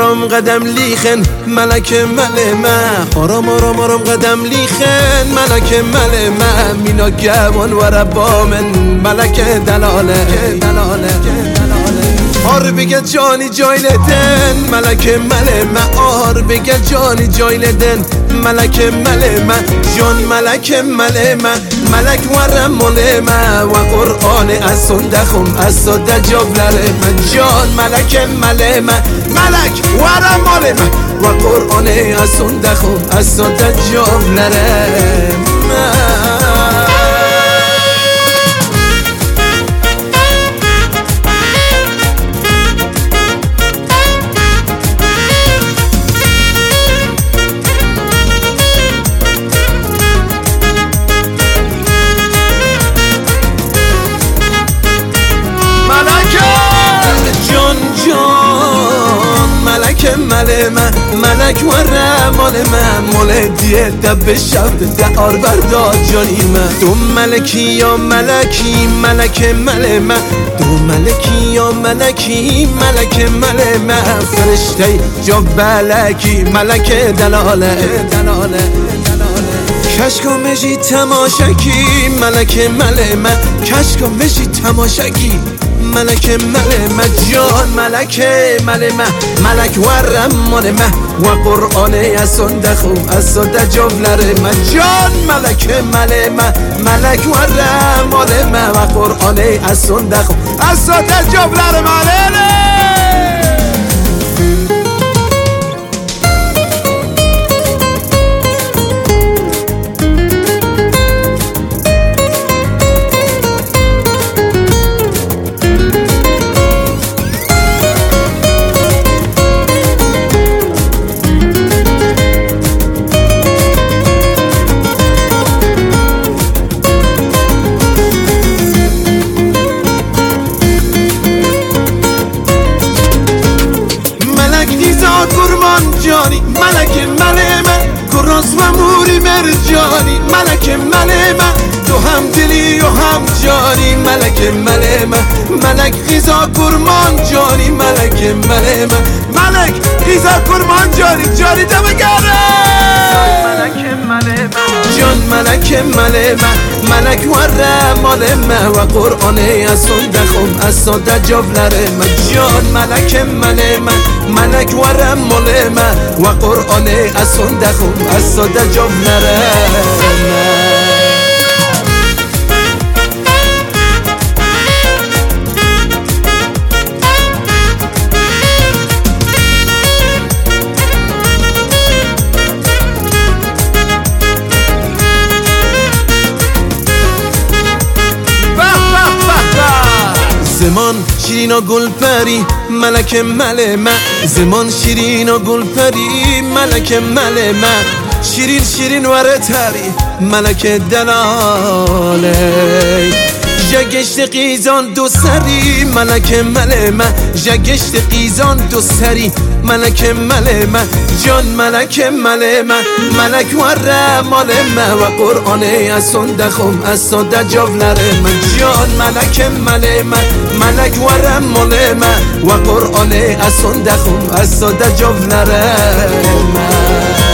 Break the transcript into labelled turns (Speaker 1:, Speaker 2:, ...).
Speaker 1: آرام قدم لیخن ملک ملمه آرام آرام آرام قدم لیخن ملک ملمه مینا گوان و ربامن ملک دلاله آر بگه جانی جایلدن ملک ملمه آر بگه جانی جایلدن ملک ملمه جان ملک ملمه ملک ورم ملمه و قرآن از صندخم از صد جبلره جان ملک ملمه ملک ورم ملمه و قرآن از صندخم از صد جبلره ملک و رمال من مولدیه دب شود دعار برداد جانی من تو ملکی یا ملکی ملک ملمه تو ملکی یا ملکی ملک ملمه فرشته جا بلکی ملک دلاله کشکا مجی تماشکی ملک ملمه کشکا مجی تماشکی ملک ملمه جان ملک ملمه ملک ورم ملمه و قرآن از صندخم از صد جبلره من جان ملک ملمه ملک ورم ملمه و قرآن از صندخم از صد جبلره ملمه جانی ملک ملمه کراس و موری مرجانی ملک ملمه تو هم دلی و هم جانی ملک ملمه ملک غیزا کرمان جانی ملک ملمه ملک غیزا کرمان جانی دمگره جان ملک ملمه ملک ور ملمه و قرآن از صندخم از صد جبلره جان ملک ملمه ملک ور ملمه و قرآن از صندخم از صد جبلره زمان شیرین و گل پری ملک ملمه زمان شیرین و گل پری ملک ملمه شیرین شیرین وره تری ملک دلاله جگشت قیزان دو سری ملک ملمه جگشت قیزان دو سری ملک ملمه جان ملک ملمه ملک ور ملمه و قرآن از صندخم از صد جبلره من جان ملک ملمه ملک ور ملمه و قرآن از صندخم از صد جبلره من